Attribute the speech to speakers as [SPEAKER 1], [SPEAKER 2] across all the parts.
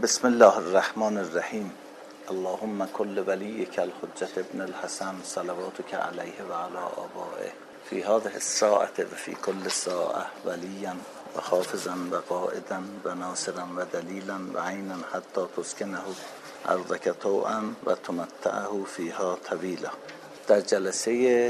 [SPEAKER 1] بسم الله الرحمن الرحیم. اللهم کل ولیک الحجة ابن الحسن صلواتک علیه و علی آبائه فی هذه الساعة و فی کل ساعة ولیا و حافظا و قائدا و ناصرا و دلیلا و عینا حتی تسکنه ارضک طوعا و تمتعه فیها طویلا. در جلسه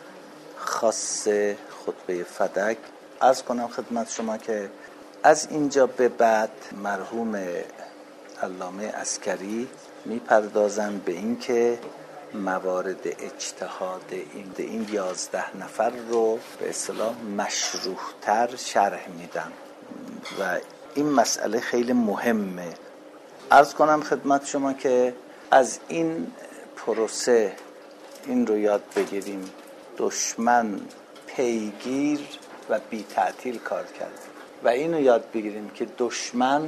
[SPEAKER 1] خاص خطبه فدک عرض کنم خدمت شما که از اینجا به بعد مرحوم علامه عسکری میپردازند به این که موارد اجتهاد این 11 نفر رو به اصطلاح مشروح‌تر شرح میدن و این مسئله خیلی مهمه. عرض کنم خدمت شما که از این پروسه این رو یاد بگیریم: دشمن پیگیر و بی تعطیل کار کرد و اینو یاد بگیریم که دشمن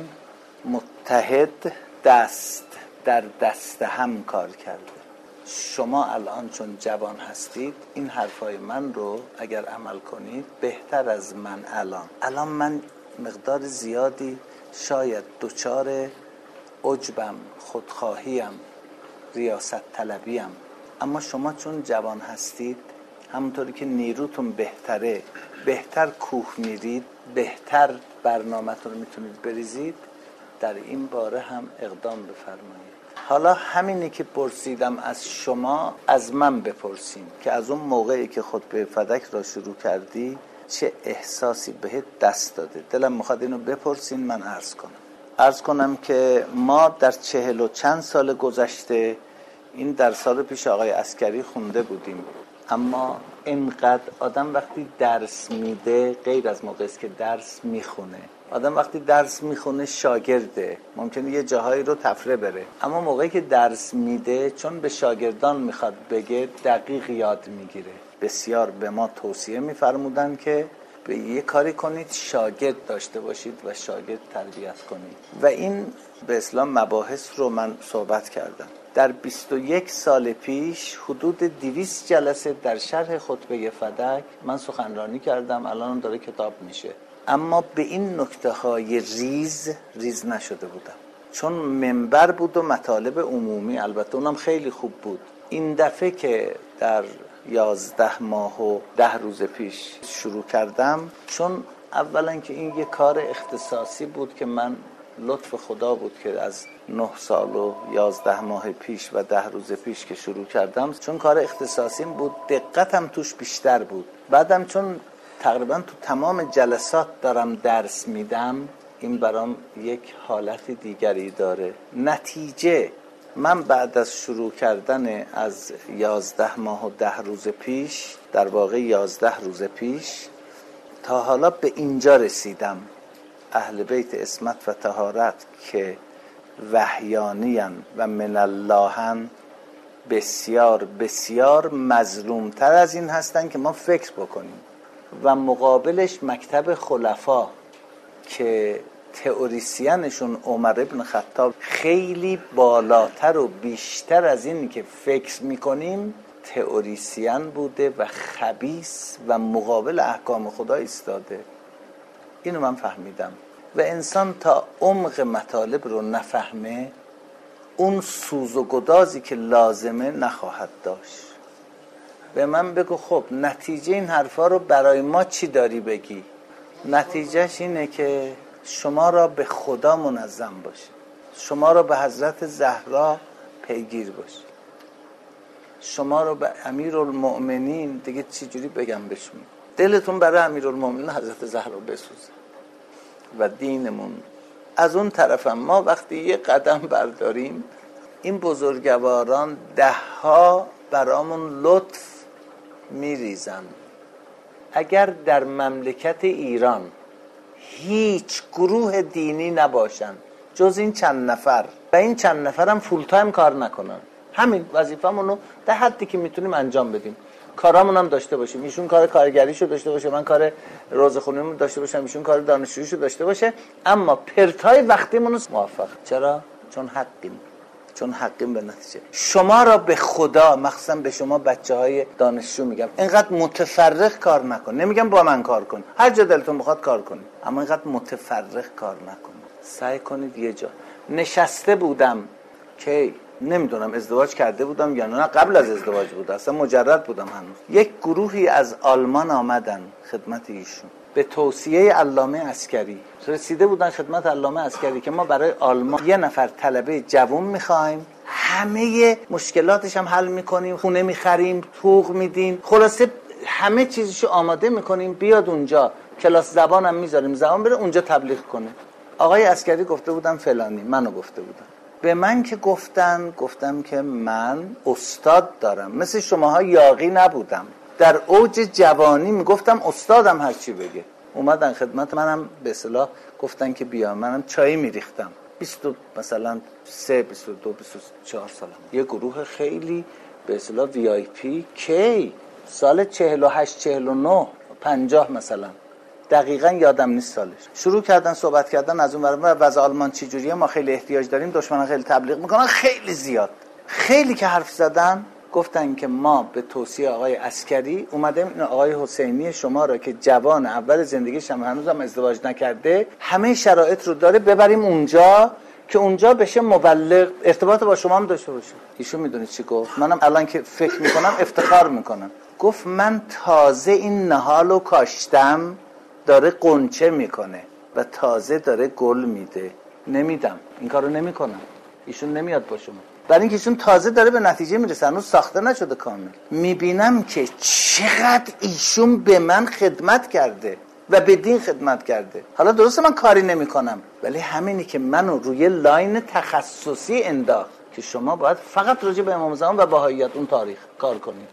[SPEAKER 1] متحد دست در دست هم کار کرده. شما الان چون جوان هستید این حرفای من رو اگر عمل کنید بهتر از من الان من مقدار زیادی شاید دچار عجبم، خودخواهیم، ریاست طلبیم، اما شما چون جوان هستید همونطوری که نیروتون بهتره، بهتر کوه میرید، بهتر برنامه‌تون رو میتونید بریزید، در این باره هم اقدام بفرمایید. حالا همینی که پرسیدم از شما از من بپرسین که از اون موقعی که خطبه فدک را شروع کردی چه احساسی بهت دست داده؟ دلم میخواد اینو بپرسین، من عرض کنم که ما در 40 و چند سال گذشته این درس‌ها رو پیش آقای عسکری خونده بودیم، اما اینقدر آدم وقتی درس میده غیر از موقعی که درس میخونه، آدم وقتی درس میخونه شاگرده، ممکنه یه جاهایی رو تفره بره، اما موقعی که درس میده چون به شاگردان میخواد بگه دقیق یاد میگیره. بسیار به ما توصیه میفرمودن که به یه کاری کنید شاگرد داشته باشید و شاگرد تربیت کنید و این به اصطلاح مباحث رو من صحبت کردم. در 21 سال پیش حدود 200 جلسه در شرح خطبه فدک من سخنرانی کردم، الان داره کتاب میشه، اما به این نکته‌های ریز نشده بودم چون منبر بود و مطالب عمومی، البته اونم خیلی خوب بود. این دفعه که در 11 ماه و 10 روز پیش شروع کردم، چون اولا که این یه کار اختصاصی بود که من لطف خدا بود که از 9 سال و 11 ماه پیش و 10 روز پیش که شروع کردم، چون کار اختصاصی بود دقتم توش بیشتر بود. بعدم چون تقریبا تو تمام جلسات دارم درس میدم، این برام یک حالت دیگری داره. نتیجه من بعد از شروع کردن از 11 ماه و 10 روز پیش، در واقع 11 روز پیش تا حالا به اینجا رسیدم: اهل بیت عصمت و طهارت که وحیانیان و من اللهن بسیار بسیار مظلومتر از این هستن که ما فکر بکنیم و مقابلش مکتب خلفا که تئوریسینشون عمر ابن خطاب خیلی بالاتر و بیشتر از این که فکر میکنیم تئوریسین بوده و خبیث و مقابل احکام خدا ایستاده. اینو من فهمیدم و انسان تا عمق مطالب رو نفهمه اون سوز و گدازی که لازمه نخواهد داشت. به من بگو خب نتیجه این حرفا رو برای ما چی داری بگی؟ نتیجهش اینه که شما را به خدا منظم باشی، شما را به حضرت زهرا پیگیر باشی، شما را به امیرالمؤمنین، دیگه چی جوری بگم بهشون، دلتون برای امیرالمؤمنین حضرت زهرا بسوزه و دینمون. از اون طرف ما وقتی یه قدم برداریم این بزرگواران 10 برامون لطف میریزن. اگر در مملکت ایران هیچ گروه دینی نباشن جز این چند نفر و این چند نفر هم فول تایم کار نکنن، همین وظیفه‌مونو در حدی که میتونیم انجام بدیم، کارامون هم داشته باشیم، ایشون کار کارگریشو داشته باشه، من کار روزخونیمو داشته باشم، ایشون کار دانشجوییشو داشته باشه، اما پرتای وقتیمون موفق. چرا؟ چون حقیم به نتیجه. شما را به خدا، مخصوصا به شما بچهای دانشجو میگم، اینقدر متفرق کار نکن. نمیگم با من کار کن، هر جا دلتون بخواد کار کنید، اما اینقدر متفرق کار نکن. سعی کنید یه جا نشسته بودم که نمیدونم ازدواج کرده بودم یا نه، قبل از ازدواج بود، اصلا مجرد بودم هنوز. یک گروهی از آلمان آمدن خدمت ایشون به توصیه علامه عسکری، رسیده بودن خدمت علامه عسکری که ما برای آلمان یه نفر طلبه جوان میخوایم، همه مشکلاتش هم حل میکنیم، خونه میخریم، طوق میدیم، خلاصه همه چیزشو آماده میکنیم، بیاد اونجا کلاس زبان هم میذاریم، زبان بره اونجا تبلیغ کنه. آقای عسکری گفته بودن فلانی، منو گفته بودن. به من که گفتم که من استاد دارم، مثل شماها یاغی نبودم، در اوج جوانی میگفتم استادم هر چی بگه. اومدن خدمت منم به اصطلاح گفتن که بیا، منم چای میریختم، 20 مثلا 3 22 24 سالم. یه گروه خیلی به اصطلاح وی آی پی کی سال 48 49 50 مثلا، دقیقاً یادم نیست سالش، شروع کردن صحبت کردن از اون ور وضع آلمان چه جوریه، ما خیلی احتیاج داریم، دشمنان خیلی تبلیغ میکنن، خیلی زیاد، خیلی که حرف زدن. گفتن که ما به توصیه آقای عسکری اومدیم این آقای حسینی شما را که جوان اول زندگیش هم هنوزم ازدواج نکرده، همه شرایط رو داره، ببریم اونجا که اونجا بشه مبلغ، ارتباط با شما هم داشته باشه. ایشون میدونید چی گفت؟ منم الان که فکر میکنم افتخار میکنم. گفت من تازه این نهالو کاشتم، داره قنچه میکنه و تازه داره گل میده، نمیدم، این کارو نمیکنم. ایشون نمیاد با شما، برای اینکه ایشون تازه داره به نتیجه میرسه، هنوز ساخته نشده کامل. میبینم که چقدر ایشون به من خدمت کرده و به دین خدمت کرده. حالا درسته من کاری نمیکنم، ولی همینی که منو روی لاین تخصصی انداخت که شما باید فقط راجع به امام زمان و بهائیت اون تاریخ کار کنید.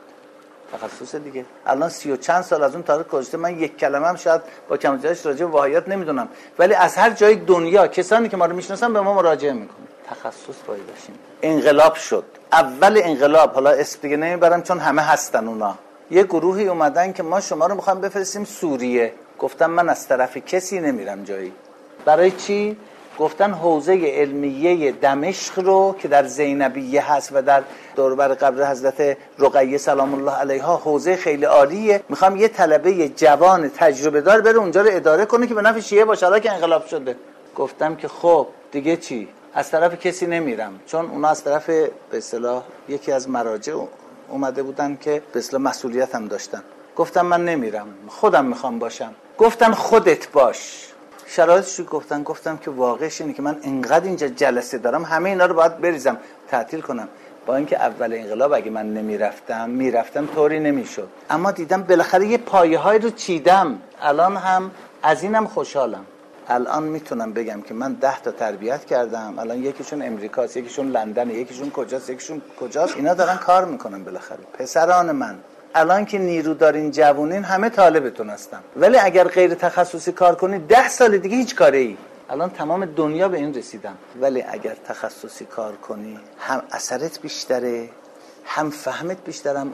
[SPEAKER 1] تخصص دیگه. الان 30 و چند سال از اون تاریخ گذشته، من یک کلمه هم شاید با کم زیادش راجع به وحیات نمیدونم، ولی از هر جای دنیا کسانی که ما رو میشناسن به ما مراجعه میکنن. تخصص باید داشتیم. انقلاب شد، اول انقلاب، حالا اسم دیگه نمیبرم چون همه هستن اونا، یه گروهی اومدن که ما شما رو میخوام بفرستیم سوریه. گفتم من از طرف کسی نمیرم جایی. برای چی؟ گفتن حوزه علمیه دمشق رو که در زینبیه هست و در دوربر قبر حضرت رقیه سلام الله علیها حوزه خیلی عالیه، میخوام یه طلبه جوان تجربه دار بره اونجا رو اداره کنه که به نفع شیعه باشه، حالا که انقلاب شده. گفتم که خب دیگه چی؟ از طرف کسی نمیرم، چون اونا از طرف به اصطلاح یکی از مراجع اومده بودن که به اصطلاح مسئولیت هم داشتن. گفتم من نمیرم، خودم میخوام باشم. گفتن خودت باش. شرایطش رو گفتم که واقعش اینه که من انقدر اینجا جلسه دارم، همه اینا رو باید بریزم تعطیل کنم. با اینکه اول انقلاب اگه من میرفتم طوری نمیشد، اما دیدم بالاخره یه پایه‌های رو چیدم. الان هم از اینم خوشحالم. الان میتونم بگم که من 10 تا تربیت کردم، الان یکیشون امریکاست، یکیشون لندن، یکیشون کجاست، اینا دارن کار میکنن. بالاخره پسران من الان که نیرو دارین، جوونین، همه طالبتون هستن، ولی اگر غیر تخصصی کار کنی 10 سال دیگه هیچ کاره ای. الان تمام دنیا به این رسیدن، ولی اگر تخصصی کار کنی هم اثرت بیشتره، هم فهمت بیشتره، هم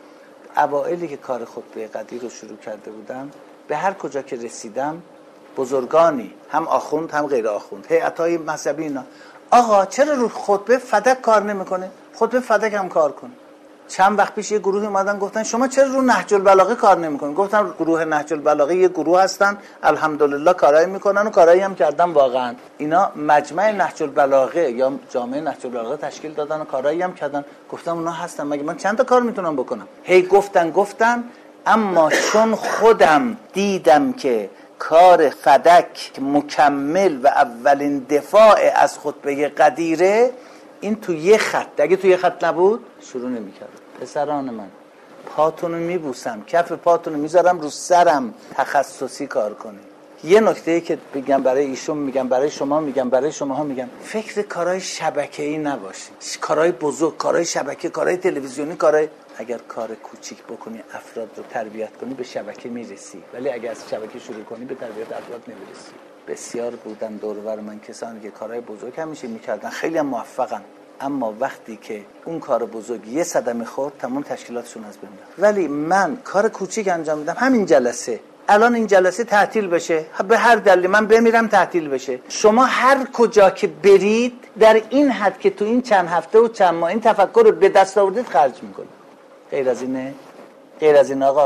[SPEAKER 1] عمق. اوائلی که کار خطبه قدیر رو شروع کرده بودم، به هر کجا که رسیدم بزرگانی، هم آخوند هم غیر آخوند، هیئت‌های مذهبی، اینا آقا چرا رو خطبه فدک کار نمیکنه؟ خطبه فدک هم کار کن. چند وقت پیش یه گروهی اومدن گفتن شما چرا رو نهج البلاغه کار نمیکنین؟ گفتم گروه نهج البلاغه یه گروه هستن، الحمدلله کارایی میکنن و کارایی هم کردن واقعا. اینا مجمع نهج البلاغه یا جامعه نهج البلاغه تشکیل دادن و کارایی هم کردن. گفتم اونا هستن، مگه من چند تا کار میتونم بکنم؟ هی گفتن اما چون خودم دیدم که کار فدک مکمل و اولین دفاع از خطبه قدیره، این تو یه خط، اگه تو یه خط نبود شروع نمی‌کردم. پسران من، پاتونو میبوسم، کف پاتونو میذارم رو سرم، تخصصی کار کنید. یه نکته‌ای که بگم برای ایشون، میگم برای شما، میگم برای شماها، میگم فکر کارهای شبکه‌ای نباشید، کارهای بزرگ، کارهای شبکه، کارهای تلویزیونی، کارهای، اگر کار کوچیک بکنی افراد رو تربیت کنی به شبکه میرسی، ولی اگر از شبکه شروع کنی به تربیت افراد نمیرسی. بسیار بودن دور و بر من کسانی که کارهای بزرگ همیشه میکردن، خیلی هم موفقن، اما وقتی که اون کار بزرگ یه صدمه خورد تمام تشکیلاتشون از بین رفت. ولی من کار کوچیک انجام میدم، همین جلسه، الان این جلسه تعطیل بشه، به هر دلیل من بمیرم تعطیل بشه، شما هر کجا که برید در این حد که تو این چند هفته و چند ماه این تفکر رو به دست آوردید خرج میکنید. غیر از اینه؟ غیر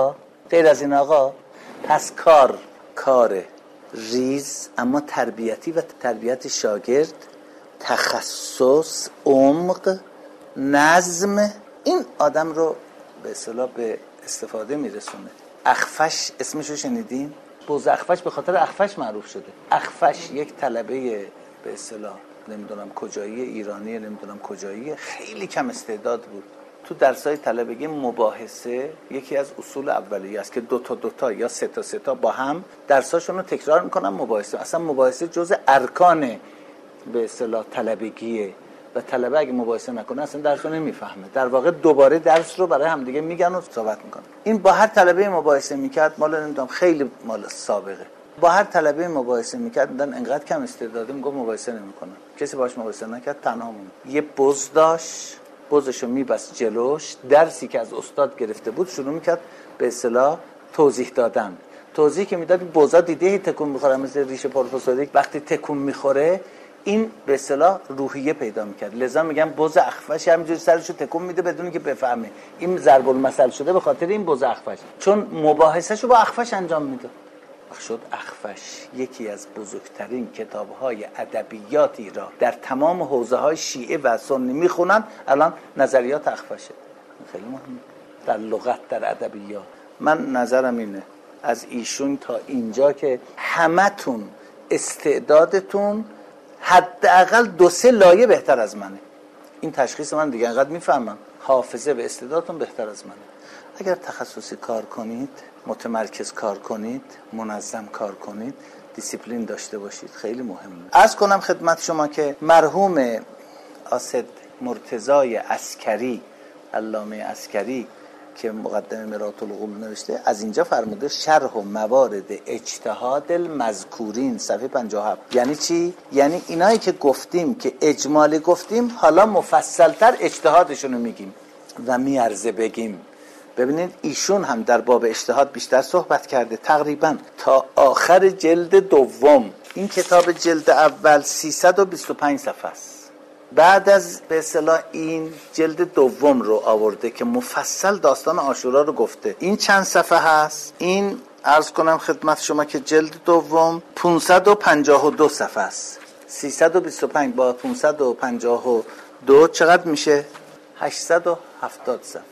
[SPEAKER 1] از این آقا پس کار ریز اما تربیتی و تربیت شاگرد تخصص، عمق، نظم، این آدم رو به اصطلاح به استفاده میرسونه. اخفش اسمشو شنیدین؟ بوز اخفش به خاطر اخفش معروف شده. اخفش یک طلبه به اصطلاح نمیدونم کجایی، ایرانی نمیدونم کجایی، خیلی کم استعداد بود. تو درسای طلبگی مباحثه یکی از اصول اولیه است که دو تا یا سه تا با هم درساشون رو تکرار میکنن. مباحثه اصلا مباحثه جزء ارکان به اصطلاح طلبگیه و طلبه اگه مباحثه نکنه اصلا درس رو نمیفهمه. در واقع دوباره درس رو برای همدیگه میگن و صحبت میکنن. این با هر طلبه مباحثه میکرد، مال نمیدونم خیلی مال سابقه، با هر طلبه مباحثه میکرد، میدن انقدر کم استعداده میگم مباحثه نمیکنه. کسی باهاش مباحثه نکرد، تنها موند. یه بز داشت، بزشو میبست جلوش، درسی که از استاد گرفته بود شروع میکرد به اصطلاح توضیح دادن. توضیح که میداد بزا دیده تکون میخوره مثل ریشه پروفسوریک، وقتی تکون میخوره این به اصطلاح روحیه پیدا میکرد. لذا میگم بز اخفش همینجوری سرشو تکون میده بدون که بفهمه. این ضرب المثل شده به خاطر این بز اخفش، چون مباحثهشو با اخفش انجام میده. شد اخفش یکی از بزرگترین کتاب‌های ادبیاتی را در تمام حوزه‌های شیعه و سنی میخونن. الان نظریات اخفشه خیلی مهمه در لغت، در ادبیات. من نظرم اینه از ایشون تا اینجا که همتون استعدادتون حداقل 2-3 لایه بهتر از منه. این تشخیص من دیگه، انقدر میفهمم حافظه و استعدادتون بهتر از منه. اگر تخصصی کار کنید، متمرکز کار کنید، منظم کار کنید، دیسیپلین داشته باشید، خیلی مهمه. عرض کنم خدمت شما که مرحوم اسد مرتضای عسکری، علامه عسکری که مقدمه مرآت العقول نوشته، از اینجا فرموده شرح و موارد اجتهاد المذکورین صفحه 57. یعنی چی؟ یعنی اینایی که گفتیم که اجمالی گفتیم، حالا مفصلتر اجتهادشونو میگیم و میارزه بگیم. ببینید ایشون هم در باب اجتهاد بیشتر صحبت کرده، تقریبا تا آخر جلد دوم. این کتاب جلد اول 325 صفحه است. بعد از به اصطلاح این جلد دوم رو آورده که مفصل داستان عاشورا رو گفته. این چند صفحه هست؟ این عرض کنم خدمت شما که جلد دوم 552 صفحه است. 325 با 552 چقدر میشه؟ 870 صفحه.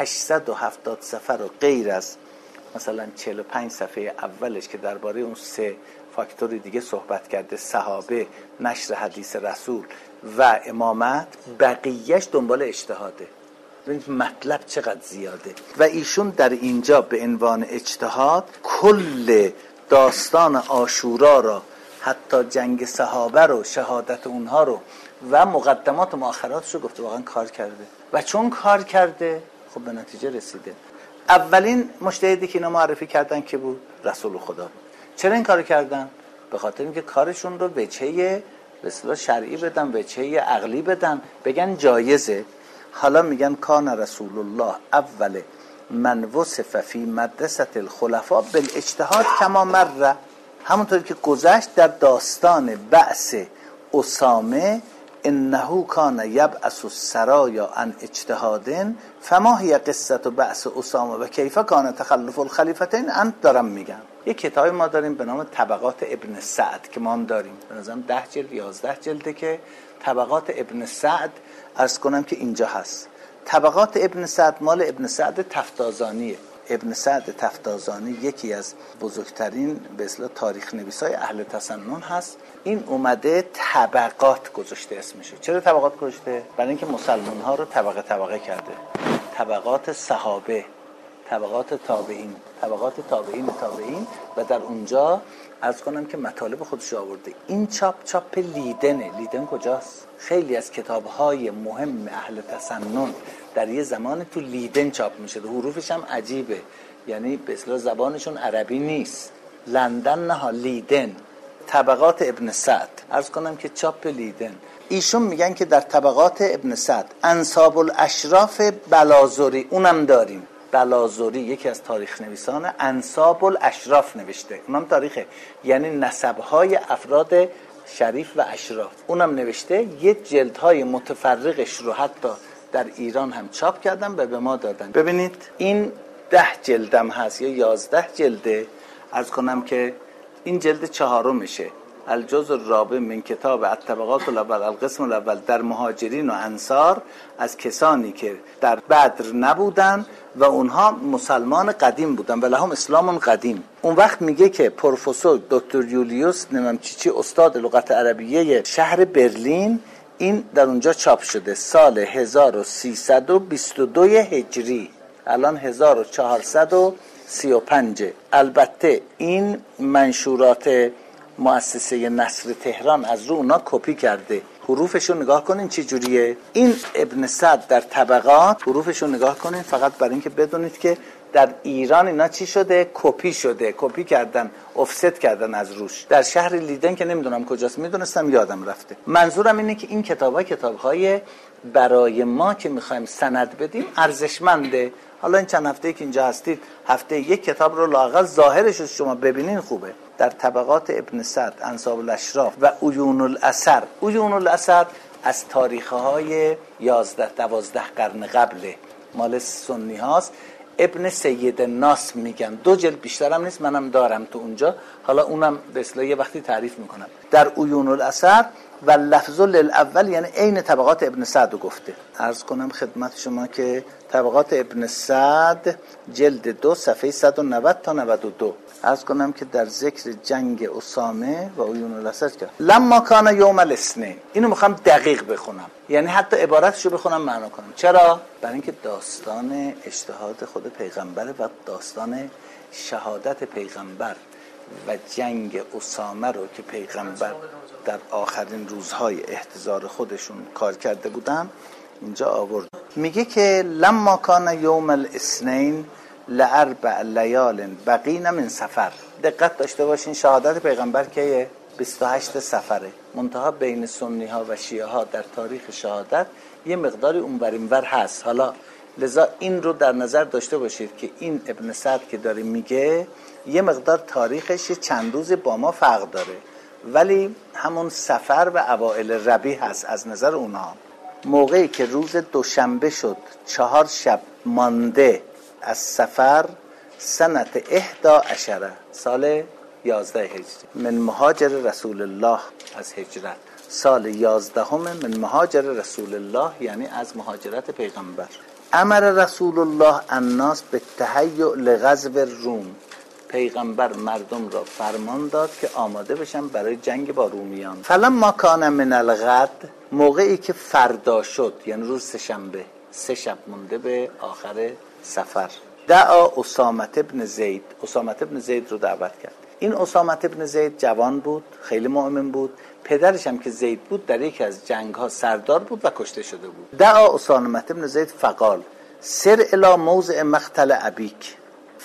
[SPEAKER 1] 870 صفحه رو غیر از مثلا 45 صفحه اولش که درباره اون 3 فاکتور دیگه صحبت کرده، صحابه، نشر حدیث رسول و امامت، بقیهش دنبال اجتهاده. ببینید مطلب چقدر زیاده. و ایشون در اینجا به عنوان اجتهاد کل داستان عاشورا را، حتی جنگ صحابه رو، شهادت اونها رو و مقدمات و مؤخراتش رو گفته. واقعا کار کرده و چون کار کرده خب به نتیجه رسیده. اولین مجتهدی که اینا معرفی کردن که بود رسول خدا بود. چرا این کارو کردن؟ به خاطر اینکه کارشون رو وجهه به اصطلاح شرعی بدن، وجهه عقلی بدن، بگن جایزه. حالا میگن کان رسول الله اول من وصف فی مدرسه الخلفاء بالاجتهاد کما مر. همونطوری که گذشت در داستان بعث اسامه، انه کان یبعث السرایا عن اجتهاد فما هی قصه بعث اسامه و کیف کان تخلف الخلیفتین. انت دارم میگم یک کتابی ما داریم به نام طبقات ابن سعد که ما هم داریم، به نظرم 10 جلد 11 جلده که طبقات ابن سعد. عرض کنم که اینجا هست. طبقات ابن سعد مال ابن سعد تفتازانیه. ابن سعد تفتازانی یکی از بزرگترین به اصطلاح تاریخ نویسای اهل تسنن هست. این اومده طبقات گذاشته اسمشو. چرا طبقات گذاشته؟ برای اینکه مسلمان ها رو طبقه طبقه کرده. طبقات صحابه، طبقات تابعین، طبقات تابعین و در اونجا عرض کنم که مطالب خودش آورده. این چاپ لیدنه. لیدن کجاست؟ خیلی از کتاب‌های مهم اهل تسنن در یه زمان تو لیدن چاپ میشه. حروفش هم عجیبه، یعنی به اصطلاح زبانشون عربی نیست. لندن نه، لیدن. طبقات ابن سعد عرض کنم که چاپ لیدن. ایشون میگن که در طبقات ابن سعد انساب الاشراف بلازوری، اونم داریم. بلازوری یکی از تاریخ نویسان انساب الاشراف نوشته، اونم تاریخه، یعنی نسب‌های افراد شریف و اشراف، اونم نوشته. یه جلدهای متفرقش رو حتی در ایران هم چاپ کردن و به ما دادن. ببینید این 10 جلدم هست یا 11 جلده. عرض کنم که این جلد 4 میشه. الجزء الرابع من کتاب الطبقات الاول القسم الاول در مهاجرین و انصار، از کسانی که در بدر نبودن و اونها مسلمان قدیم بودن و لهم اسلام قدیم. اون وقت میگه که پروفسور دکتر یولیوس نمامچیچی استاد لغت عربیه شهر برلین، این در اونجا چاپ شده سال 1322 هجری، الان 1435. البته این منشورات مؤسسه نصر تهران از رو اونا کپی کرده. حروفشو نگاه کنین چه جوریه. این ابن سعد در طبقات، حروفشو نگاه کنین فقط برای اینکه بدونید که در ایران اینا چی شده، کپی شده، کپی کردن، افست کردن از روش. در شهر لیدن که نمیدونم کجاست، میدونستم یادم رفته. منظورم اینه که این کتاب‌های برای ما که میخوایم سند بدیم ارزشمنده. حالا این چند هفته‌ای که اینجا هستید، هفته یک کتاب رو لااقل ظاهرش رو شما ببینین خوبه. در طبقات ابن سعد، انساب الاشراف و عیون الاثر. عیون الاثر از تاریخ‌های 11-12 قرن قبله، مال سنی هاست. ابن سید الناس میگن، 2 جلد بیشترم نیست، منم دارم تو اونجا، حالا اونم به اصطلاح یه وقتی تعریف میکنم. در عیون الاثر و لفظ للاول یعنی عین طبقات ابن سعد رو گفته. عرض کنم خدمت شما که طبقات ابن سعد جلد 2 صفحه 190 تا 92. عرض کنم که در ذکر جنگ اسامه و عیون الاثر کرد. لما کان یوم الاثنین، اینو میخوام دقیق بخونم، یعنی حتی عبارتشو بخونم معنا کنم. چرا؟ برای اینکه داستان اجتهاد خود پیغمبر و داستان شهادت پیغمبر و جنگ اسامه رو که پیغمبر در آخرین روزهای احتضار خودشون کار کرده بودن اینجا آورد. میگه که لما کان یوم الاثنین لاربع لیال بقین من سفر. دقت داشته باشین شهادت پیغمبر که 28 سفره. منتها بین سنی ها و شیعه ها در تاریخ شهادت یه مقداری اونور اینور هست. حالا لذا این رو در نظر داشته باشید که این ابن سعد که داره میگه یه مقدار تاریخش چند روز با ما فرق داره، ولی همون سفر و اوائل ربیع هست از نظر اونها. موقعی که روز دوشنبه شد 4 شب مانده از سفر، سنت 11 سال 11 هجری من مهاجر رسول الله، از هجرت سال 11 من مهاجر رسول الله، یعنی از مهاجرت پیغمبر. امر رسول الله الناس به تهیع لغزو روم. پیغمبر مردم را فرمان داد که آماده بشن برای جنگ با رومیان. فلما کان من الغد، موقعی که فردا شد یعنی روز سه‌شنبه، 3 شب مونده به آخر سفر، دعا اسامه ابن زید، اسامه ابن زید رو دعوت کرد. این اسامه ابن زید جوان بود، خیلی مؤمن بود. پدرش هم که زید بود در یکی از جنگ ها سردار بود و کشته شده بود. دعا اسامه ابن زید فقال سر الی موضع مقتل ابیک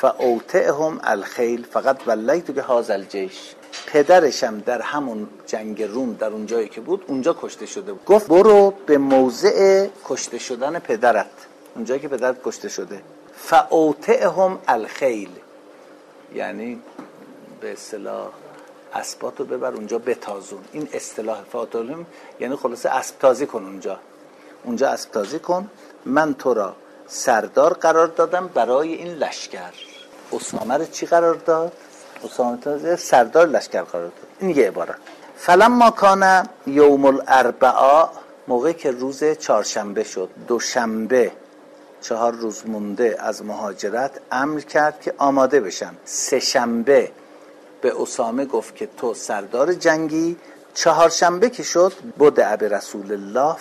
[SPEAKER 1] فاوتئهم الخیل فقط ولیت که هذا الجیش. پدرش هم در همون جنگ روم در اون جایی که بود اونجا کشته شده بود. گفت برو به موضع کشته شدن پدرت، اونجایی که پدرت کشته شده. فاوتئهم الخیل، یعنی به اصطلاح اسباتو ببر اونجا بتازون. این اصطلاح فاطلهم یعنی خلاصه اسب تازی کن، اونجا اسب تازی کن. من تو را سردار قرار دادم برای این لشکر. اسامه رو چی قرار داد؟ اسامه سردار لشکر قرار داد. این یه عبارت. فلما کان یوم الاربعاء، موقعی که روز چهارشنبه شد، دوشنبه 4 روز مونده از مهاجرت، امر کرد که آماده بشن. 3 شنبه به اسامه گفت که تو سردار جنگی. 4 شنبه که شد بدع به رسول الله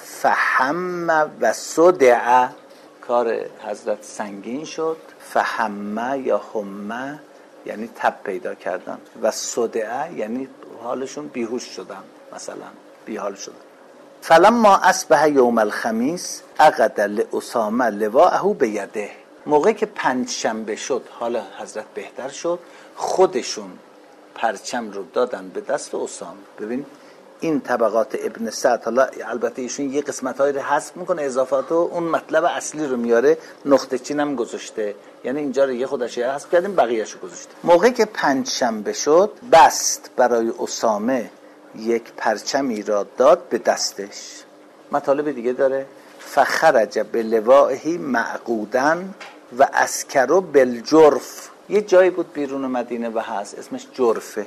[SPEAKER 1] فهم و صدع، کار حضرت سنگین شد. فهمه یا همه یعنی تب پیدا کردن و صدع یعنی حالشون بیهوش شدن، مثلا بیحال شدن. فلما اصبح یوم الخمیس عقد لاسامه لواءه بیده. موقعی که 5 شنبه شد حالا حضرت بهتر شد، خودشون پرچم رو دادن به دست اسامه. ببین این طبقات ابن سعد، حالا البته ایشون یه قسمت‌هایی رو حذف میکنه، اضافات و اون مطلب اصلی رو میاره، نقطه چین هم گذاشته، یعنی اینجا رو یه خودش حذف کردیم بقیه‌اش رو گذاشته. موقعی که 5 شنبه شد بست برای اسامه یک پرچمی را داد به دستش. مطالب دیگه داره. فخرج بلوائه معقودن و اسکرو بالجرف. یه جایی بود بیرون مدینه و هست اسمش جرفه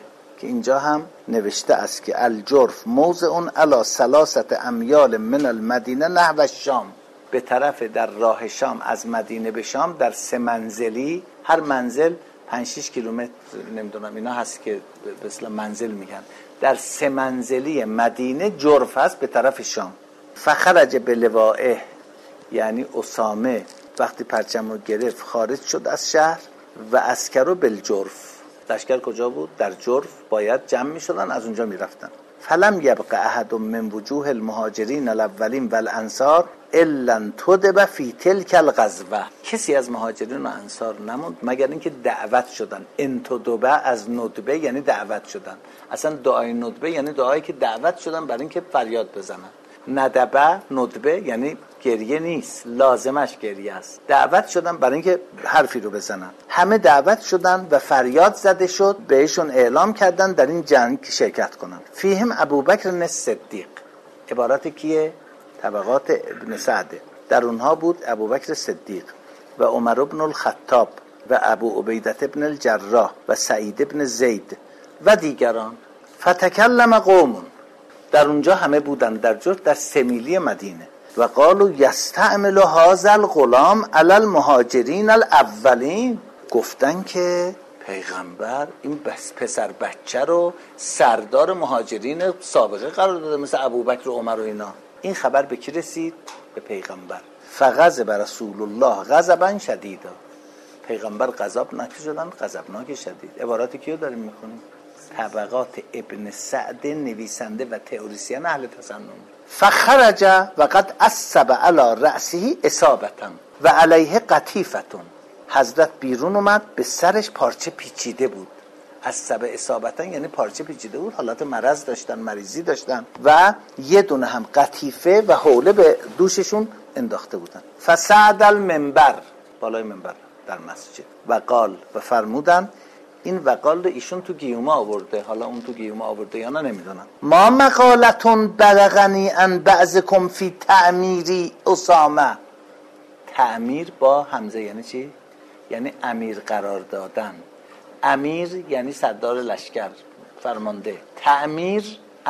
[SPEAKER 1] که اینجا هم نوشته است که الجرف موضع علی 3 امیال من المدینه نحو الشام، به طرف در راه شام از مدینه به شام در 3 منزلی، هر منزل 5-6 کیلومتر نمیدونم اینا هست که به اصطلاح منزل میگن، در 3 منزلی مدینه جرف هست به طرف شام. فخرج بلوائه، یعنی اسامه وقتی پرچم رو گرفت خارج شد از شهر و عسکر بالجرف، لشکر کجا بود؟ در جرف، باید جمع می شدن از اونجا می رفتن. فلم یبقى احد من وجوه المهاجرین الاولین والانصار الا تدب فی تلک الغزوه، کسی از مهاجرین و انصار نموند مگر اینکه دعوت شدن. انتدبه از ندبه یعنی دعوت شدن، اصلا دعای ندبه یعنی دعایی که دعوت شدن برای اینکه فریاد بزنن. ندبه ندبه یعنی گریه نیست، لازمش گریه است. دعوت شدن برای اینکه حرفی رو بزنن، همه دعوت شدن و فریاد زده شد، بهشون اعلام کردن در این جنگ شرکت کنن. فیهم ابوبکر صدیق، عبارت کیه؟ طبقات ابن سعد. در اونها بود ابوبکر صدیق و عمر بن الخطاب و ابو عبیده بن الجراح و سعید بن زید و دیگران. فتکلم قوم، در اونجا همه بودن در جرف، در 3 میلی مدینه. و قالوا یستعمل هذا الغلام علی المهاجرین الاولین، گفتن که پیغمبر این پسر بچه رو سردار مهاجرین سابقه قرار داده، مثل ابوبکر و عمر و اینا. این خبر به کی رسید؟ به پیغمبر. فغضب رسول الله غضبا شدیدا، پیغمبر غضبناک شدن، غضبناک شدید. عبارات کیو داریم میخونیم؟ طبقات ابن سعد، نویسنده و تئوریسین اهل تسنن. فخرج و قد اصب علی رأسه اصابتا و علیه قطیفه، حضرت بیرون اومد، به سرش پارچه پیچیده بود. اصب اصابتا یعنی پارچه پیچیده بود، حالات مرض داشتن، مریضی داشتن و یه دونه هم قطیفه و حوله به دوششون انداخته بودن. فصعد المنبر، بالای منبر در مسجد، و قال، و فرمودن، این وقال رو ایشون تو گیومه آورده، حالا اون تو گیومه آورده یا نه نمیدونم. ما مقالتون بلغنی ان بعضکم فی تعمیری اسامه، تعمیر با همزه یعنی چی؟ یعنی امیر قرار دادن. امیر یعنی سردار لشکر، فرمانده. تعمیر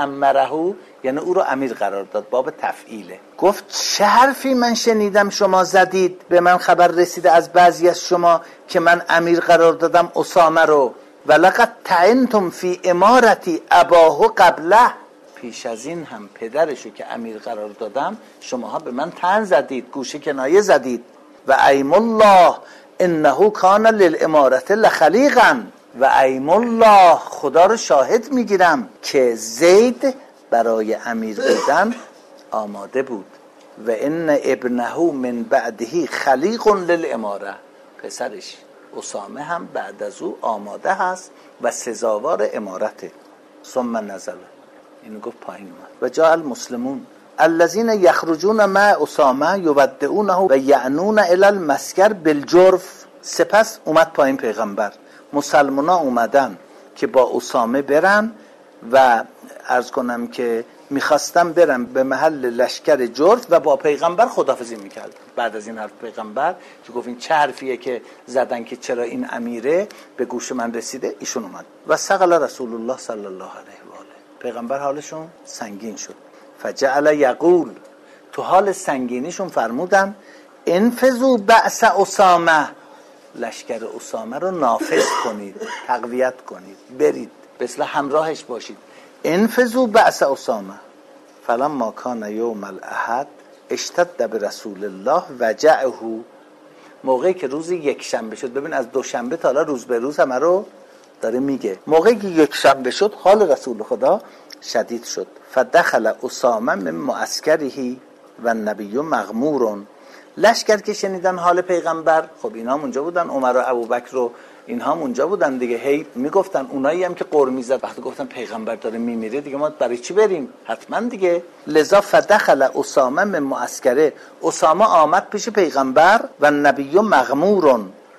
[SPEAKER 1] امرهو یعنی او رو امیر قرار داد، باب تفعیله. گفت چه حرفی من شنیدم شما زدید، به من خبر رسیده از بعضی از شما که من امیر قرار دادم اسامه رو. ولقد تعینتم فی امارتی اباه قبله، پیش از این هم پدرشو که امیر قرار دادم شماها به من طعن زدید، گوشه کنایه زدید. و ایم الله انه کان للامارت لخلیقا، و ایم الله، خدا رو شاهد میگیرم که زید برای امیر بودن آماده بود. و ان ابنه من بعده خلیق للاماره، پسرش اسامه هم بعد از او آماده هست و سزاوار امارته. ثم نزل، اینو گفت پایین اومد. و جاء المسلمون الذين يخرجون مع اسامه يودعونه و يعنون الى المسكر بالجرف. سپس اومد پایین پیغمبر، مسلمانا اومدن که با اسامه برن و عرض کنم که میخواستم برم به محل لشکر جرف و با پیغمبر خداحافظی میکرد. بعد از این حرف پیغمبر که گفت این چه حرفیه که زدن که چرا این امیره، به گوش من رسیده، ایشون اومد. و ثقل رسول الله صلی الله علیه و آله، پیغمبر حالشون سنگین شد. فجعل یقول، تو حال سنگینیشون فرمودن انفذوا بأس اسامه، لشکر اسامه رو نافذ کنید، تقویت کنید، برید به اصطلاح همراهش باشید. انفذوا بأس اسامه. فلما کان یوم الاحد اشتد برسول الله وجعه، موقعی که روز یک شنبه شد، ببین از دوشنبه تا حالا روز به روز همه رو داره میگه، موقعی که یک شنبه شد حال رسول خدا شدید شد. فدخل اسامه من معسکره و النبی مغمور، لشکر که شنیدن حال پیغمبر، خب اینا هم اونجا بودن، عمر و ابوبکر و اینها هم اونجا بودن دیگه، هی میگفتن، اونایی هم که قر میزد وقتی گفتن پیغمبر داره میمیره دیگه ما برای چی بریم، حتما دیگه. لذا فدخل اسامه من معسکره، اسامه آمد پیش پیغمبر و النبی مغمور،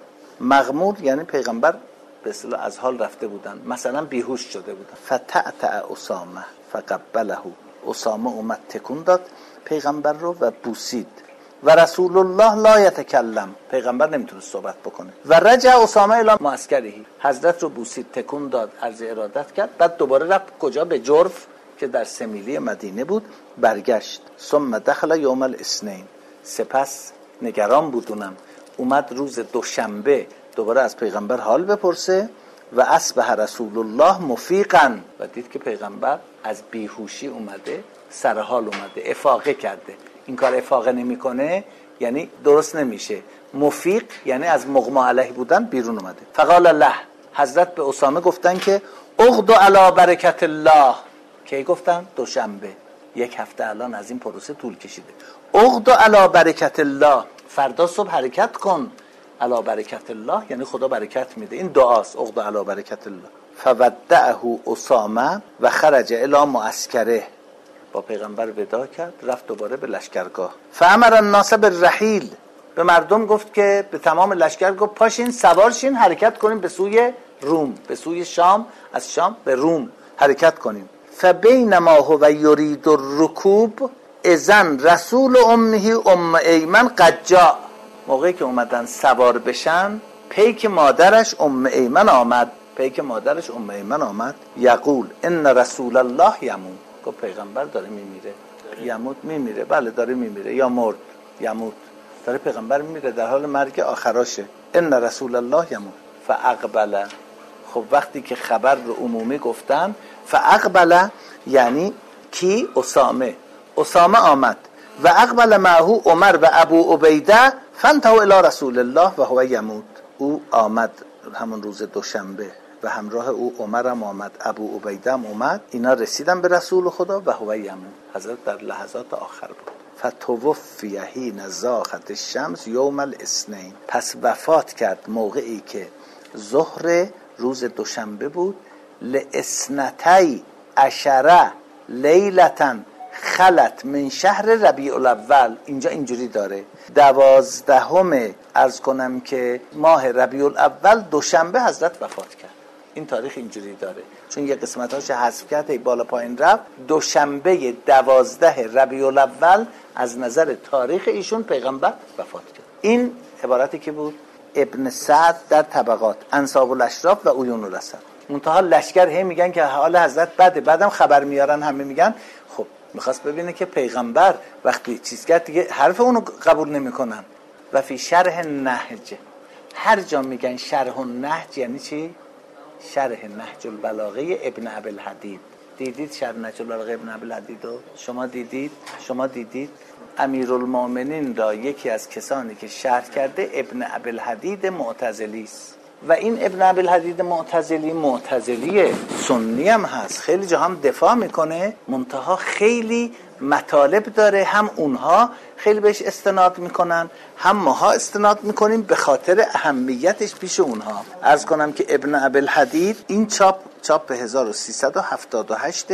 [SPEAKER 1] مغمور یعنی پیغمبر به اصطلاح از حال رفته بودن، مثلا بیهوش شده بودن. فتعتع اسامه فقبله، اسامه اومد تکون داد پیغمبر رو و بوسید. و رسول الله لا یتکلم، پیغمبر نمیتونه صحبت بکنه. و رجع اسامه الی معسکرهی، حضرت رو بوسید، تکون داد، عرض ارادت کرد، بعد دوباره رفت کجا؟ به جرف که در سمیلی مدینه بود برگشت. ثم دخل یوم الاثنین، سپس نگران بودونم اومد روز دوشنبه دوباره از پیغمبر حال بپرسه. و اصبح رسول الله مفیقا، و دید که پیغمبر از بیهوشی اومده، سر حال اومده، افاقه کرده. این کار افاقه نمیکنه یعنی درست نمیشه. مفیق یعنی از مغمى علیه بودن بیرون اومده. فقال له، حضرت به اسامه گفتن که اغدو علی برکت الله. کی گفتن؟ دوشنبه. یک هفته الان از این پروسه طول کشیده. اغدو علی برکت الله، فردا صبح حرکت کن. علی برکت الله یعنی خدا برکت میده. این دعاست، اغدو علی برکت الله. فودعه اسامه و خرج الی معسکره، با پیغمبر وداع کرد، رفت دوباره به لشکرگاه. فامر الناس بالرحیل، به مردم گفت که به تمام لشکر گفت پاشین سوارشین حرکت کنیم به سوی روم، به سوی شام، از شام به روم حرکت کنیم. فبینما هو یرید الرکوب اذن رسول امه ام ایمن قد جاء، موقعی که اومدن سوار بشن پیک مادرش ام ایمن آمد. پیک مادرش ام ایمن آمد. یقول ان رسول الله یموت، گفت پیغمبر داره میمیره. یموت میمیره، بله داره میمیره، یا مرد، یموت، داره پیغمبر میمیره، در حال مرگ آخراشه. ان رسول الله یموت. فاقبل، خب وقتی که خبر رو عمومی گفتن، فاقبل یعنی کی؟ اسامه آمد. و اقبل معه عمر و ابو عبیده فانتهوا الی رسول الله و هو یموت. او آمد همون روز دوشنبه و همراه او عمر هم آمد، ابو عبیده هم اومد. اینا رسیدن به رسول خدا و هو یموت، حضرت در لحظات آخر بود. فتوفی حین زاغت الشمس یوم الاثنین، پس وفات کرد موقعی که ظهر روز دوشنبه بود. لاثنتی عشره لیلة خلت من شهر ربیع الاول، اینجا اینجوری داره 12 عرض کنم که ماه ربیع الاول دوشنبه حضرت وفات کرد. این تاریخ اینجوری داره، چون یه قسمتاش حذف کرد بالا پایین رفت. دوشنبه 12 ربیع الاول از نظر تاریخ ایشون پیغمبر وفات کرد. این عبارتی که بود ابن سعد در طبقات، انساب الاشراف و عیون الرصد. منتها لشکر هم میگن که حال حضرت بده، بعدم خبر میارن همه میگن خب میخواست ببینه که پیغمبر وقتی چیز کرد دیگه حرف اونو قبول نمیکنن. و فی شرح النهج، هر جا میگن شرح النهج یعنی چی؟ شرح نهج البلاغه ابن ابی الحدید. دیدید شرح نهج البلاغه ابن ابی الحدید رو؟ شما دیدید امیرالمومنین را یکی از کسانی که شرح کرده ابن ابی الحدید معتزلی است. و این ابن ابی الحدید معتزلی سنی هم هست، خیلی جا هم دفاع میکنه، منتها خیلی مطالب داره، هم اونها خیلی بهش استناد میکنن هم ماها استناد میکنیم به خاطر اهمیتش پیش اونها. عرض کنم که ابن ابی الحدید این چاپ 1378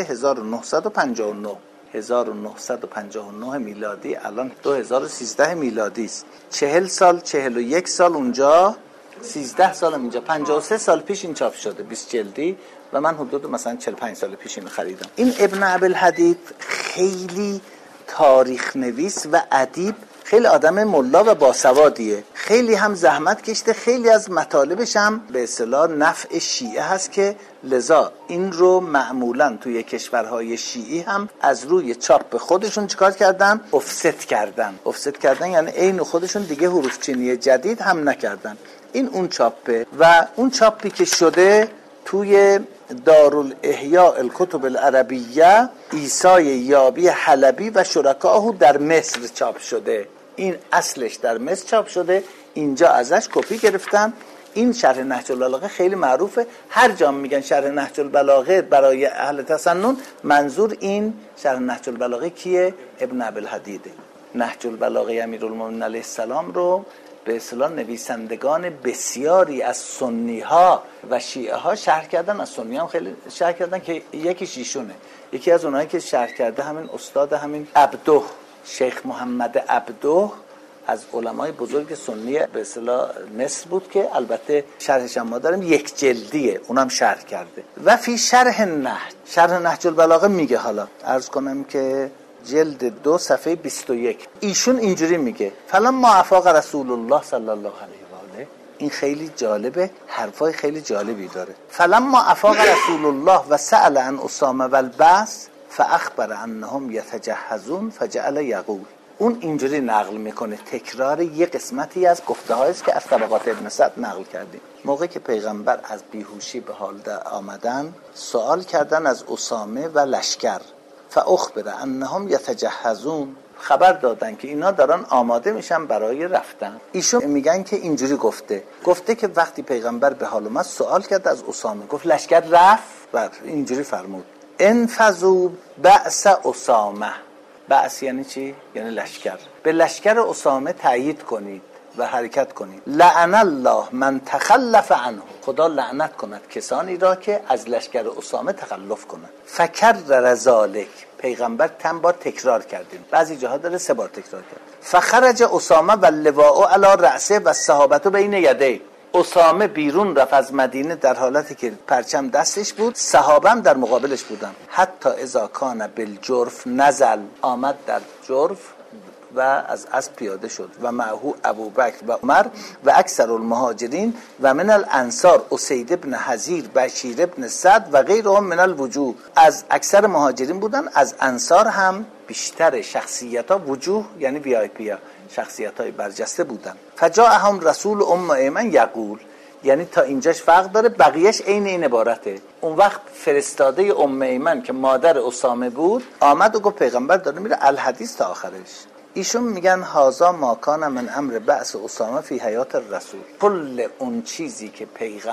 [SPEAKER 1] 1959 میلادی، الان 2013 میلادی است. 40 سال 41 سال اونجا، 13 سال اینجا، 53 سال پیش این چاپ شده، 20 جلدی، و من حدود مثلا 45 سال پیش اینو خریدم. این ابن ابی الحدید خیلی تاریخ نویس و ادیب، خیلی آدم ملا و باسوادیه، خیلی هم زحمت کشته، خیلی از مطالبش هم به اصطلاح نفع شیعه هست که لذا این رو معمولا توی کشورهای شیعی هم از روی چاپ خودشون چیکار کردن؟ افست کردن یعنی عین خودشون دیگه حروف چینی جدید هم نکردن. این اون چاپه و اون چاپی که شده توی دارالاحیاء الکتب العربیه عیسی یابی حلبی و شرکاه در مصر چاپ شده. این اصلش در مصر چاپ شده، اینجا ازش کپی گرفتن. این شرح نهج البلاغه خیلی معروفه، هر جا میگن شرح نهج البلاغه برای اهل تسنن، منظور این شرح نهج البلاغه کیه؟ ابن ابی الحدیده. نهج البلاغه امیرالمومنین علیه السلام رو به اصطلاح نویسندگان بسیاری از سنی ها و شیعه ها شرح کردن، از سنی ها هم خیلی شرح کردن که یکیش ایشونه. یکی از اونایی که شرح کرده همین استاد همین عبده، شیخ محمد عبده، از علمای بزرگ سنی به اصطلاح مصر بود که البته شرحش هم ما داریم، یک جلدیه، اونم شرح کرده. و فی شرح نهج البلاغه میگه، حالا عرض کنم که جلد 2 صفحه 21. ایشون اینجوری میگه فلما افاق رسول الله صلی الله علیه و آله. این خیلی جالبه، حرفای خیلی جالبی داره. فلما افاق رسول الله و سأل عن اسامه و البعث فاخبر انهم یتجهزون فجعل یقول. اون اینجوری نقل میکنه، تکرار یه قسمتی از گفته هایی است که از طبقات ابن سعد نقل کردیم. موقعی که پیغمبر از بیهوشی به حال آمدن سوال کردن از اسامه و لشکر، فاخبر انهم یتجهزون، خبر دادن که اینا دارن آماده میشن برای رفتن. ایشون میگن که اینجوری گفته که وقتی پیغمبر به حال اومد سوال کرد از اسامه، گفت لشکر رفت و اینجوری فرمود انفذوا بأس اسامه. بأس یعنی چی؟ یعنی لشکر. به لشکر اسامه تأیید کنید و حرکت کنید. لعن الله من تخلف عنه. خدا لعنت کند کسانی را که از لشکر اسامه تخلف کنند. فکرر ذلک. پیغمبر چند بار تکرار کردیم، بعضی جاها داره 3 بار تکرار کرد. فخرج اسامه و اللواء علی رأسه و الصحابه بین یدیه. اسامه بیرون رفت از مدینه در حالتی که پرچم دستش بود، صحابه هم در مقابلش بودن. حتی اذا کان بالجرف نزل، آمد در جرف و از اسب پیاده شد. و معه ابوبکر و عمر و اکثر المهاجرین و من الانصار اسید بن حضیر، بشیر بن سعد و غیرهم من الوجوه. از اکثر مهاجرین بودن، از انصار هم بیشتر شخصیت ها، وجوه یعنی وی آی پی ها، شخصیت های برجسته بودن. فجاءهم رسول ام ایمن یقول، یعنی تا اینجاش فرق داره، بقیهش عین این عبارته. اون وقت فرستاده ام ایمن که مادر اسامه بود آمد و گفت پیغمبر داره میره الحدیث تا آخرش. ایشون میگن هازا ما کان من امر بعث اسامه فی حیات الرسول. کل اون چیزی که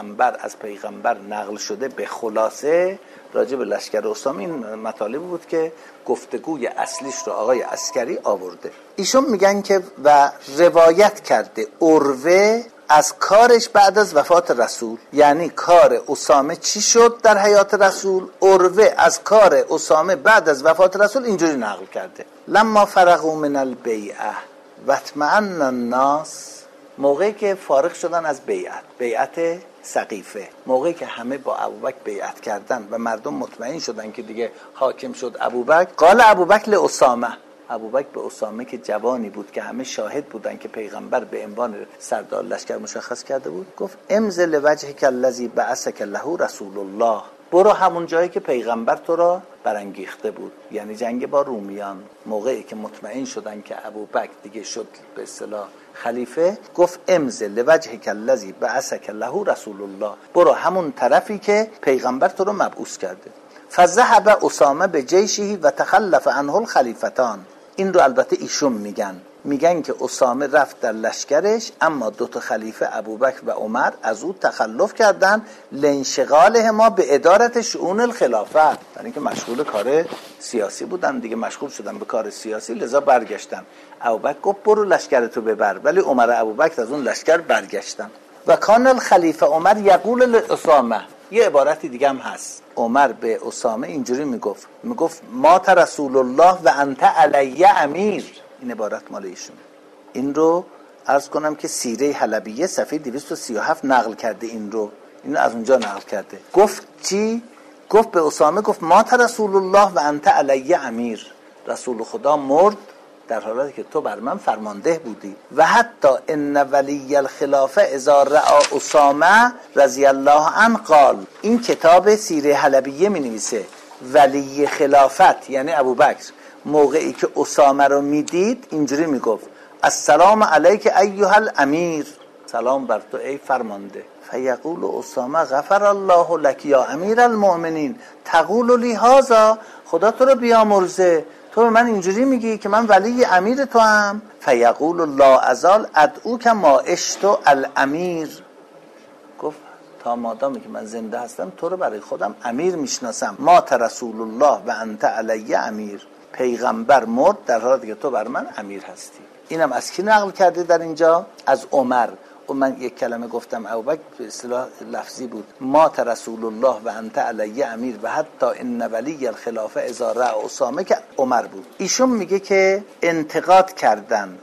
[SPEAKER 1] از پیغمبر نقل شده به خلاصه راجع به لشکر اسامه این مطالب بود که گفتگوی اصلیش رو آقای عسکری آورده. ایشون میگن که و روایت کرده عروه از کارش بعد از وفات رسول، یعنی کار اسامه چی شد در حیات رسول. عروه از کار اسامه بعد از وفات رسول اینجوری نقل کرده: لما فرغوا من البیعه و اطمأن الناس، موقعی که فارغ شدن از بیعت سقیفه، موقعی که همه با ابوبکر بیعت کردن و مردم مطمئن شدن که دیگه حاکم شد ابوبکر، قال ابوبکر لاسامه، ابوبکر به اسامه که جوانی بود که همه شاهد بودن که پیغمبر به عنوان سردار لشکر مشخص کرده بود، گفت امضی لوجهک الذی بعثک له رسول الله، برو همون جایی که پیغمبر تو را برانگیخته بود، یعنی جنگ با رومیان. موقعی که مطمئن شدن که ابوبکر دیگه شد به اصطلاح خلیفه، گفت امضی لوجهک الذی بعثک له رسول الله، برو همون طرفی که پیغمبر تو رو مبعوث کرده. فذهب اسامه به جیشه و تخلف عنه الخلیفتان. این رو البته ایشون میگن که اسامه رفت در لشکرش، اما 2 خلیفه ابوبکر و عمر از او تخلف کردن لانشغالهما به ادارت شؤون الخلافه، یعنی اینکه مشغول کار سیاسی بودن دیگه، مشغول شدن به کار سیاسی، لذا برگشتن. ابوبکر گفت برو لشکرتو ببر، ولی عمر و ابوبکر از اون لشکر برگشتن. و کان الخلیفه عمر یقول لاسامه، یه عبارتی دیگه هم هست، عمر به اسامه اینجوری میگفت مات رسول الله و انت علی امیر. این عبارت مال ایشون. این رو عرض کنم که سیره حلبیه صفحه 237 نقل کرده، اینو از اونجا نقل کرده. گفت چی؟ گفت به اسامه، گفت مات رسول الله و انت علی امیر، رسول خدا مرد در حالی که تو بر من فرمانده بودی. و حتی ان ولی الخلافه اذا رأى اسامه رضی الله عنه قال، این کتاب سیره حلبیه می نویسه ولی خلافت یعنی ابوبکر موقعی که اسامه رو میدید اینجوری میگفت السلام علیک ایها الامیر، سلام بر تو ای فرمانده. فیقول اسامه غفر الله لک یا امیر المؤمنین تقول لی هذا، خدا تو رو بیامرزه، تو به من اینجوری میگی که من ولی امیر تو هم. فیقول لا ازال ادعوک ما عشت الامیر، گفت تا مادامی که من زنده هستم تو رو برای خودم امیر میشناسم. مات رسول الله و انت علی امیر، پیغمبر مرد در حالی که تو بر من امیر هستی. اینم از کی نقل کرده در اینجا؟ از عمر. و من یک کلمه گفتم ابوبکر به اصطلاح لفظی بود، مات رسول الله و انت علی امیر و حتی ان ولی الخلافه اذا رأى اسامه، که عمر بود. ایشون میگه که انتقاد کردن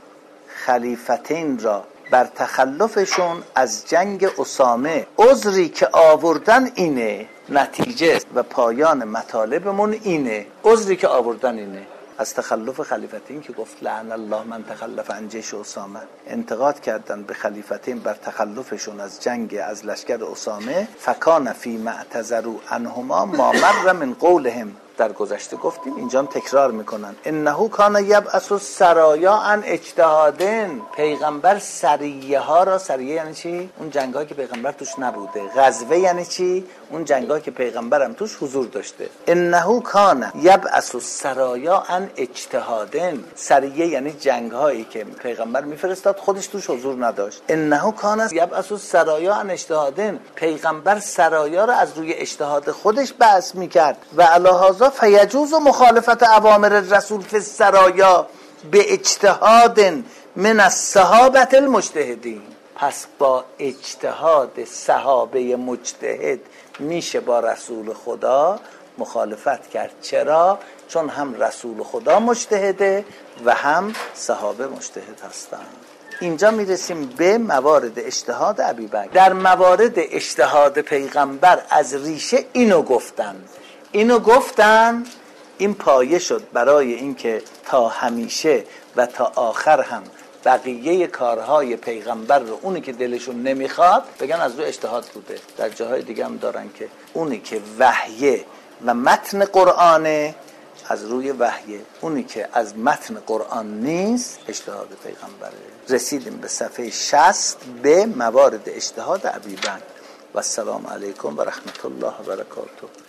[SPEAKER 1] خلیفتین را بر تخلفشون از جنگ اسامه، عذری که آوردن اینه، نتیجه و پایان مطالبمون اینه، عذری که آوردن اینه. از تخلف خلیفتین که گفت لعن الله من تخلف عن جیش اسامه، انتقاد کردن به خلیفتین بر تخلفشون از جنگ از لشکر اسامه. فکان فی ما اعتذروا عنهما ما مر من قولهم، در گذشته گفتیم، اینجا هم تکرار میکنن. انه کان یبعث السرایا عن اجتهادن، پیغمبر سریه ها را، سریه یعنی چی؟ اون جنگایی که پیغمبر توش نبوده. غزوه یعنی چی؟ اون جنگایی که پیغمبرم توش حضور داشته. انه کان یبعث السرایا عن اجتهادن، سریه یعنی جنگایی که پیغمبر میفرستاد خودش توش حضور نداشت. انه کان یبعث السرایا عن اجتهادن، پیغمبر سرایا را از روی اجتهاد خودش بعث میکرد. و علاوه فیجوز و مخالفت اوامر رسول فی السرایا به اجتهاد من الصحابه المجتهدین، پس با اجتهاد صحابه مجتهد میشه با رسول خدا مخالفت کرد. چرا؟ چون هم رسول خدا مجتهده و هم صحابه مجتهد هستند. اینجا میرسیم به موارد اجتهاد ابوبکر. در موارد اجتهاد پیغمبر از ریشه اینو گفتن، این پایه شد برای اینکه تا همیشه و تا آخر هم بقیه کارهای پیغمبر رو، اونی که دلشون نمیخواد بگن از روی اجتهاد بوده. در جاهای دیگه هم دارن که اونی که وحیه و متن قرآنه از روی وحیه، اونی که از متن قرآن نیست اجتهاد پیغمبره. رسیدیم به صفحه 60 به موارد اجتهاد ابوبکر. و السلام علیکم و رحمت الله و برکاته.